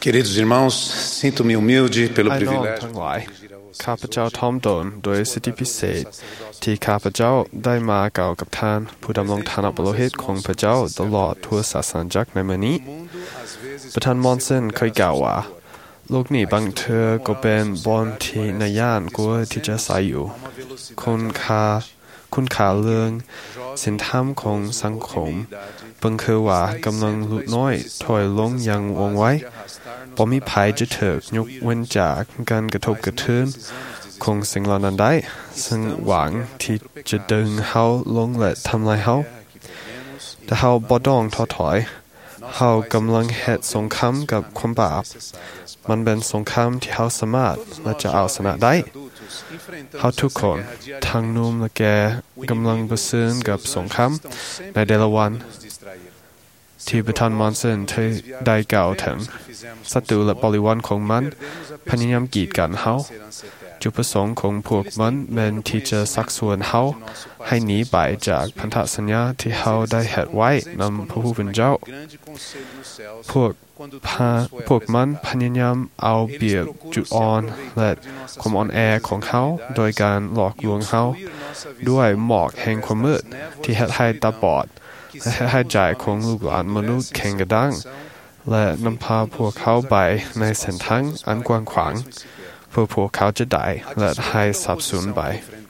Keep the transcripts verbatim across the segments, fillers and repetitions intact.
Queridos irmãos, sinto-me humilde pelo ไอ้น้อง privilégio ทั้งหลายข้าพเจ้าทอมตนโดยสิทธิพิเศษที่ข้าพเจ้าได้มากล่าวกับท่านผู้ดำรงฐานะปโลหิตของพระเจ้าตลอดทั่วศาสนาจักรในมื้อนี้ประธานมอนเซนเคยกล่าวว่าโลกนี้บางเธอก็เป็นบอนที่นายานกว่าที่จะใส่อยู่คุณค่าคุณค่าเรื่องสินธรรมของสังคมเบิ่งคือว่ากำลังลดน้อยถอยลงอย่างว่องไวบ่มีภัยจะถึกยกเว้นจากการกระทบกระเทือนของสิ่งเหล่านั้นได้ซึ่งหวังที่จะดึงเฮาลงและทำลายเฮาแต่เฮาบ่ต้องท้อถอยเฮากำลังเฮ็ดสงครามกับความบาปมันเป็นสงครามที่เฮาสามารถและจะเอาชนะได้เฮาทุกคนทั้งหนุ่มและแก่กำลังเผชิญกับสงครามในแต่ละวันที่ประธานมอนเซนได้กล่าวถึงศัตรูและบริวารของมันพยายามกีดกันเฮาจุดประสงค์ของพวกมันเป็นที่จะชักชวนเฮาให้หนีไปจากพันธสัญญาที่เฮาได้เฮ็ดไว้นำพระผู้เป็นเจ้าพวกพาพวกมันพยายามเอาเปรียบจุดอ่อนและความอ่อนแอของเขาโดยการหลอกลวงเขาด้วยหมอกแห่งความมืดที่เฮ็ดให้ตาบอดและให้ใจของลูกหลานมนุษย์แข็งกระด้างและนำพาพวกเขาไปในเส้นทางอันกว้างขวางเพื่อพวกเขาจะได้และให้สับสนไป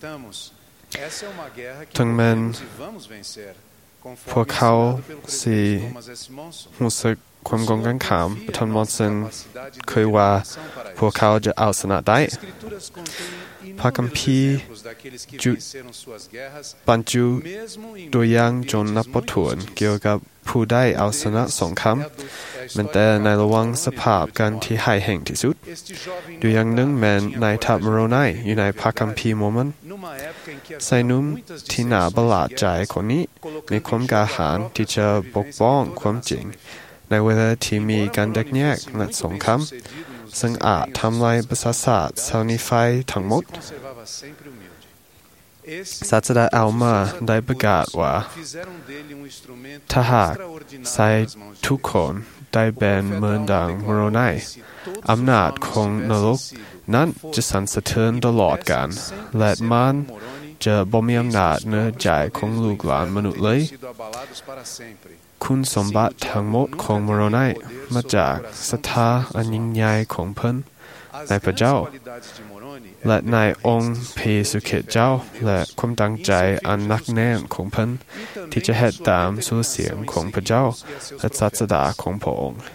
ถึงแม้พวกเขาสิรู้สึกความกงกันขามประธานมอนเซนเคยว่าพวกเขาจะเอาชนะได้พระคัมภีร์จุบรรจุตัวอย่างจนนับบ่ถ้วนเกี่ยวกับผู้ได้เอาชนะสงครามแม้แต่ในระหว่างสภาพการที่หายแห้งที่สุดตัวอย่างหนึ่งแม้นนายทัพโมโรไนอยู่ในพระคัมภีร์โมร์มอนชายหนุ่มที่น่าประหลาดใจคนนี้มีความกล้าหาญที่จะปกป้องความจริงในเวลาที่มีการแตกแยกและสงครามซึ่งอาจทำลายประสาทเสานิไฟทั้งหมดศาสดาอัลมาได้ประกาศว่าถ้าหากชายทุกคนได้เป็นเหมือนดังโมโรไนอำนาจของนรกนั้นจะสั่นสะเทือนตลอดกาลและมันจะบ่มีอำนาจเหนือใจของลูกหลานมนุษย์เลยคุณสมบัติทั้งหมดของโมโรไนมาจากศรัทธาอันยิ่งใหญ่ของเพิ่นในพระเจ้าและในองค์พระเยซูคริสต์เจ้าและความตั้งใจอันหนักแน่นของเพิ่นที่จะเฮ็ดตามสู่เสียงของพระเจ้าและศาสดาของพระองค์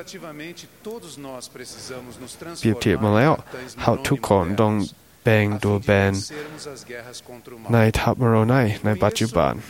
เปรียบเทียบมาแล้วเฮาทุกคนต้องแบ่งตัวเป็นในทัพโมโรไนในปัจจุบัน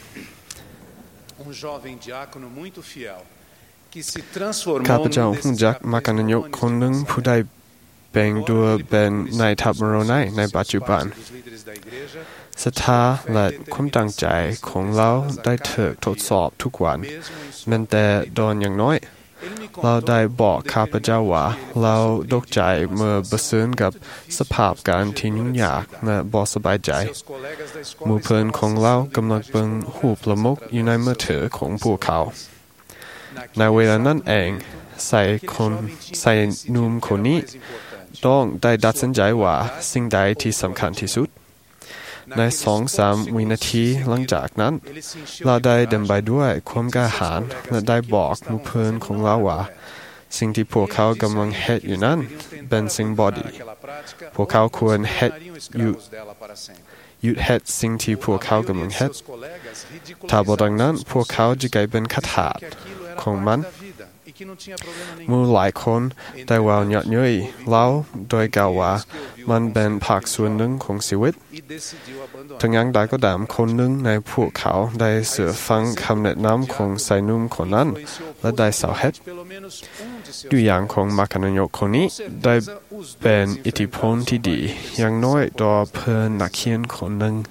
ข้าพเจ้ารู้จักมัคคณายกคนหนึ่งผู้ได้แบ่งตัวเป็นนายทัพโมโรไนในปัจจุบันศรัทธาและความตั้งใจของเราได้ถูกทดสอบทุกวันแม้แต่ตอนอย่างน้อยเราได้บอกข้าพเจ้าว่าเราตกใจเมื่อเผชิญกับสภาพการที่ยุ่งยากและบ่สบายใจหมู่เพื่อนของเรากำลังเบิ่งรูปละมกอยู่ในมือถือของพวกเขาในเวลานั้นเองใส่คนใส่หนุ่มคนนี้ต้องได้ตัดสินใจว่าสิ่งใดที่สำคัญที่สุดในสองสามวินาทีหลังจากนั้นเราได้เดินไปด้วยความกล้าหาญและได้บอกหมู่เพื่อนของเราว่าสิ่งที่พวกเขากำลังเฮ็ดอยู่นั้นเป็นสิ่งบ่ดีพวกเขาควรเฮ็ดอยู่หยุดเฮ็ดสิ่งที่พวกเขากำลังเฮ็ดถ้าบ่ดังนั้นพวกเขาจะกลายเป็นขทาสของมันหมู่หลายคนได้ว่าเยาะเย้ยเราโดยกล่าวว่ามันเป็นภาคส่วนหนึ่งของชีวิตทั้งอย่างใดก็ตามคนหนึ่งในพวกเขาได้เชื่อฟังคำแนะนำของชายหนุ่มคนนั้นและได้เศร้าเฮ็ดตัวอย่างของมัคคณายกคนนี้ได้เป็นอิทธิพลที่ดีอย่างน้อยต่อเพื่อนนักเขียนคนหนึ่ง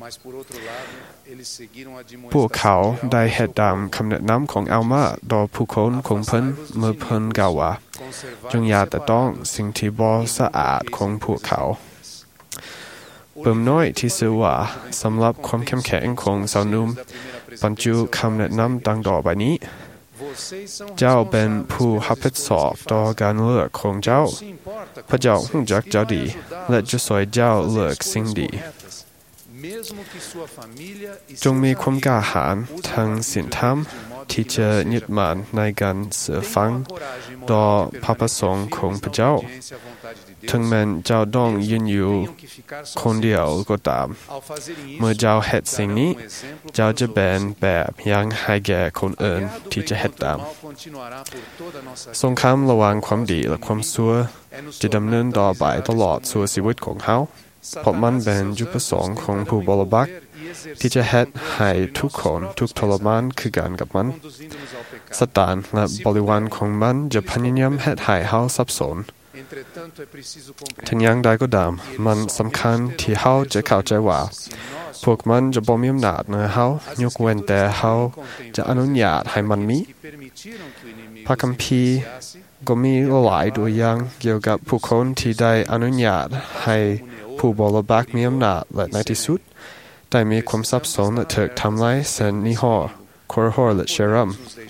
พวกเขาได้เฮ็ดตามคำแนะนำของอัลมาต่อผู้คนของเพิ่นเมื่อเพิ่นกล่าวว่าจงอย่าแตะต้องสิ่งที่บ่สะอาดของพวกเขาเพิ่มน้อยที่ชื่อว่าสำหรับความเข้มแข็งของสาวหนุ่มบรรจุคำแนะนำดังต่อไปนี้เจ้าเป็นผู้รับผิดชอบต่อการเลือกของเจ้าพระเจ้ารู้จักเจ้าดีและจะช่วยเจ้าเลือกสิ่งดีจงมีความกล้าหาญทางศีลธรรมที่จะยึดมั่นในการเชื่อฟังต่อพระประสงค์ของพระเจ้าถึงแม้เจ้าต้องยืนอยู่คนเดียวก็ตามเมื่อเจ้าเฮ็ดสิ่งนี้เจ้าจะเป็นแบบอย่างให้แก่คนอื่นที่จะเฮ็ดตามสงครามระหว่างความดีและความชั่วจะดำเนินต่อไปตลอดสู่ชีวิตของเขาเพราะมันเป็นจุดประสงค์ของผู้บริบักที่จะเฮ็ดให้ทุกคนทุกทรมานคือกันกับมันซาตานและบริวารของมันจะพยายามเฮ็ดให้เฮาสับสนถึงอย่างใดก็ตามมันสำคัญที่เฮาจะเข้าใจว่าพวกมันจะบ่มีอำนาจเหนือเฮายกเว้นแต่เฮาจะอนุญาตให้มันมีพระคัมภีร์ก็มีหลายตัวอย่างเกี่ยวกับผู้คนที่ได้อนุญาตให้ผู้บริบักมีอำนาจและในที่สุดได้มีความสับสนและถูกทำลายเช่นนิฮอร์คอร์ฮอร์และเชรัม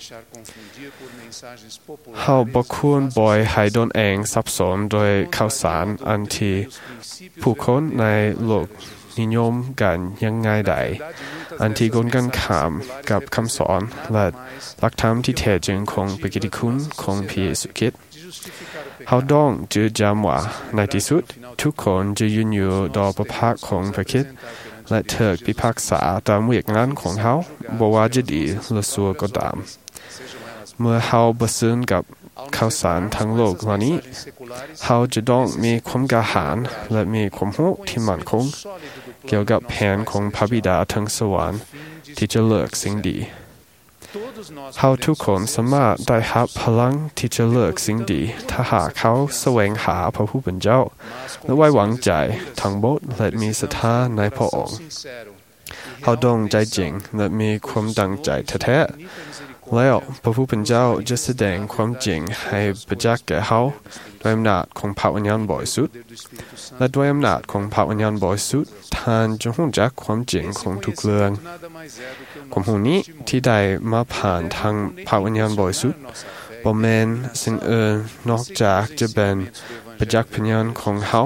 เฮาบ่ควรปล่อยให้ตนเองสับสนโดยข่าวสารอันที่ผู้คนในโลกนิยมกันยังไงใดอันที่กลกันข้ามกับคำสอนและหลักธรรมที่แท้จริงของพระกิตติคุณของพระเยซูคริสต์เฮาต้องจดจำว่าในที่สุดทุกคนจะยืนอยู่ต่อพระพักของพระคริสต์และถูกพิพากษาตามเวียกงานของเขาบ่ว่าจะดีหรือชั่วก็ตามเมื่อเฮาบ่ซึ้งกับข่าวสารทั้งโลกเหล่านี้เฮาจะต้องมีความกล้าหาญและมีความรู้ที่มั่นคงเกี่ยวกับแผนของพระบิดาทางสวรรค์ที่จะเลือกสิ่งดีเฮาทุกคนสามารถได้รับพลังที่จะเลือกสิ่งดีถ้าหากเขาแสวงหาพระผู้เป็นเจ้าและไว้วางใจทั้งหมดและมีศรัทธาในพระองค์เฮาต้องใจจริงและมีความตั้งใจแท้ๆแล้วพระผู้เป็นเจ้าจะแสดงความจริงให้ประจักษ์แก่เฮาด้วยอำนาจของพระวิญญาณบริสุทธิ์และด้วยอำนาจของพระวิญญาณบริสุทธิ์ท่านจะรู้จักความจริงของทุกเรื่องความรู้นี้ที่ได้มาผ่านทางพระวิญญาณบริสุทธิ์บ่แม่นสิ่งอื่นนอกจากจะเป็นประจักษ์พยานของเฮา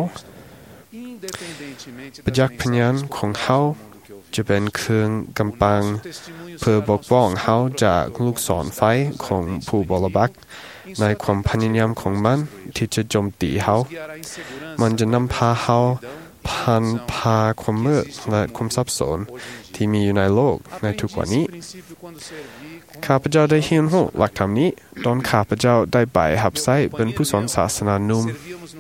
ประจักษ์พยานของเฮาจะเป็นเครื่องกำบังเพื่อปกป้องเฮาจากลูกศรไฟของผู้บริบักในความพยายามของมันที่จะโจมตีเฮามันจะนำพาเฮาผ่านพาความมืดและความสับสนที่มีอยู่ในโลกในทุกวันนี้ข้าพเจ้าได้เรียนรู้หลักธรรมนี้ตอนข้าพเจ้าได้ไปรับใช้เป็นผู้สอนศาสนาหนุ่ม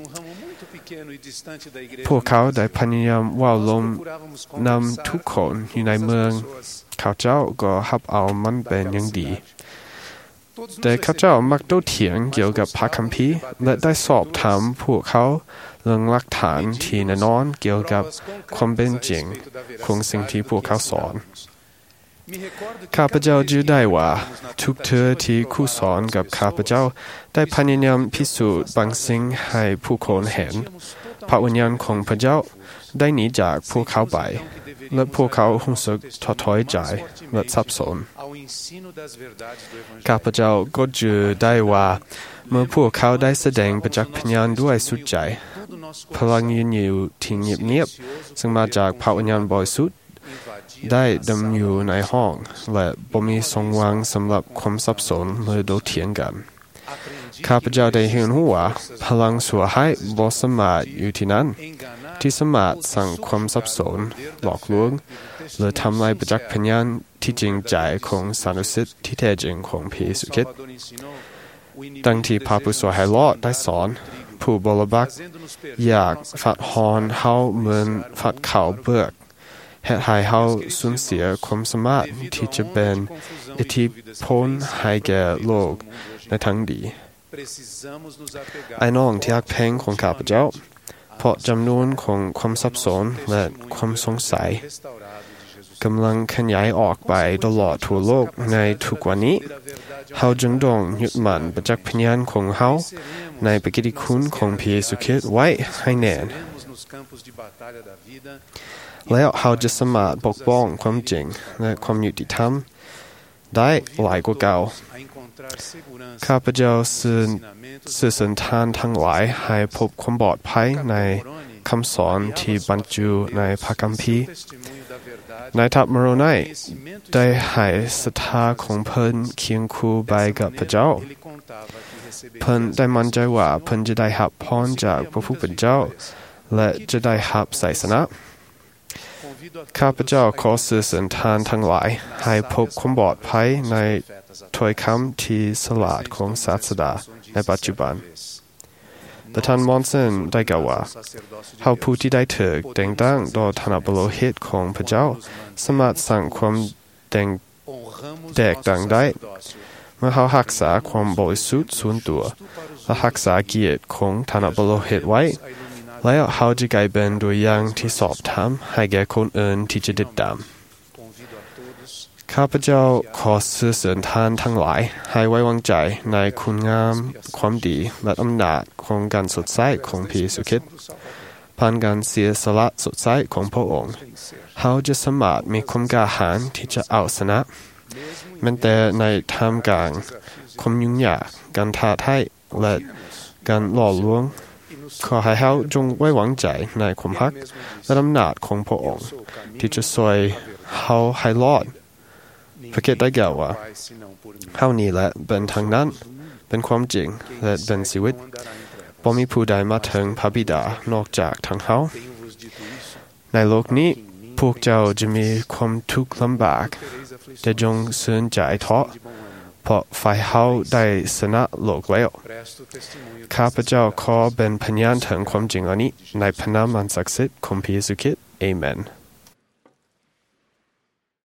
พวกเขาได้พยายามว่าลมนำทุกคนอยู่ในเมืองข้าเจ้าก็รับเอามันเป็นอย่างดีแต่ข้าเจ้ามักโต้เถียงเกี่ยวกับพระคัมภีร์และได้สอบถามพวกเขาเรื่องหลักฐานที่แน่นอนเกี่ยวกับความเป็นจริงของสิ่งที่พวกเขาสอนข้าพเจ้าจำได้ว่าทุกเทื่อที่ครูสอนกับข้าพเจ้าได้พยายามพิสูจน์บางสิ่งให้ผู้คนเห็นพระวิญญาณของพระเจ้าได้หนีจากพวกเขาไปและพวกเขารู้สึกท้อถอยใจและสับสนข้าพเจ้าก็เจอได้ว่าเมื่อพวกเขาได้แสดงประจักษ์พยานด้วยสุดใจพลังยืนอยู่ที่เงียบๆซึ่งมาจากพระวิญญาณบริสุทธิ์ได้ดำอยู่ในห้องและบ่มีทรงวางสำหรับความสับสนหรือโต้เถียงกันข้าพเจ้าได้เห็นว่าพลังชั่วร้ายบ่สามารถอยู่ที่นั้นที่สามารถสั่งความสับสนหลอกลวงหรือทำลายประจักษ์พยานที่จริงใจของสานุสิทธิ์ที่แท้จริงของพระเยซูคริสต์ดังที่พระผู้ช่วยให้รอดได้สอนผู้บริบักอยากฟัดฮอนเฮาเหมือนฟัดเข่าเบือกเฮ็ดให้เฮาสูญเสียความสามารถที่จะเป็นอิทธิพลให้แก่โลกในทางดีไอ้น้องที่รักแพงของข้าพเจ้าเพราะจำนวนของความสับสนและความสงสัยกำลังขยายออกไปตลอดทั่วโลกในทุกวันนี้เฮาจึงต้องยึดมั่นประจักษ์พยานของเฮาในพระกิตติคุณของพระเยซูคริสต์ไว้ให้แน่นแล้วเฮาจะสามารถปกป้องความจริงและความยุติธรรมได้หลายกว่าเก่าข้าพเจ้าสื่อสื่อสันทานทั้งหลายให้พบความปลอดภัยในคำสอนที่บรรจุในพระคัมภีร์นายทัพมโรไนได้ให้ศรัทธาของเพิ่นเคียงคู่ไปกับพระเจ้าเพิ่นได้มั่นใจว่าเพิ่นจะได้รับพรจากพระผู้เป็นเจ้าและจะได้รับไสยชนะข้าพเจ้าขอสื่อสันทานทั้งหลายให้พบความปลอดภัยในถ้อยคำที่ฉลาดของศาสดาในปัจจุบันแต่ท่านมอนสันได้กล่าวว่าเฮาผู้ที่ได้ถูกแต่งตั้งต่อฐานะปุโรหิตของพระเจ้าสามารถสร้างความแตกต่างได้เมื่อเฮารักษาความบริสุทธิ์ส่วนตัวและรักษาเกียรติของฐานะปุโรหิตไว้แล้วเฮาจะกลายเป็นตัวอย่างที่สอบถามให้แก่คนอื่นที่จะติดตามข้าพเจ้าขอสื่อสันทานทั้งหลายให้ไว้วางใจในคุณงามความดีและอำนาจของการสดใสของพระเยซูคริสต์ผ่านการเสียสละสดใสของพระองค์เฮาจะสามารถมีความกล้าหาญที่จะเอาชนะแม้แต่ในท่ามกลางความยุ่งยากการท้าทายและการหล่อลวงขอให้เฮาจงไว้วางใจในความรักและอำนาจของพระองค์ที่จะช่วยเฮาให้รอดพระเกศได้กล่าวว่าเฮานี้แหละเป็นทางนั้นเป็นความจริงและเป็นชีวิตบ่มีผู้ใดมาถึงพระบิดานอกจากทางเฮาในโลกนี้พวกเจ้าจะมีความทุกข์ลำบากแต่จงชื่นใจเถาะเพราะฝ่ายเฮาได้ชนะโลกแล้วข้าพเจ้าขอเป็นพยานถึงความจริงอันนี้ในพระนามอันศักดิ์สิทธิ์ของพระเยซูคริสต์อาเมน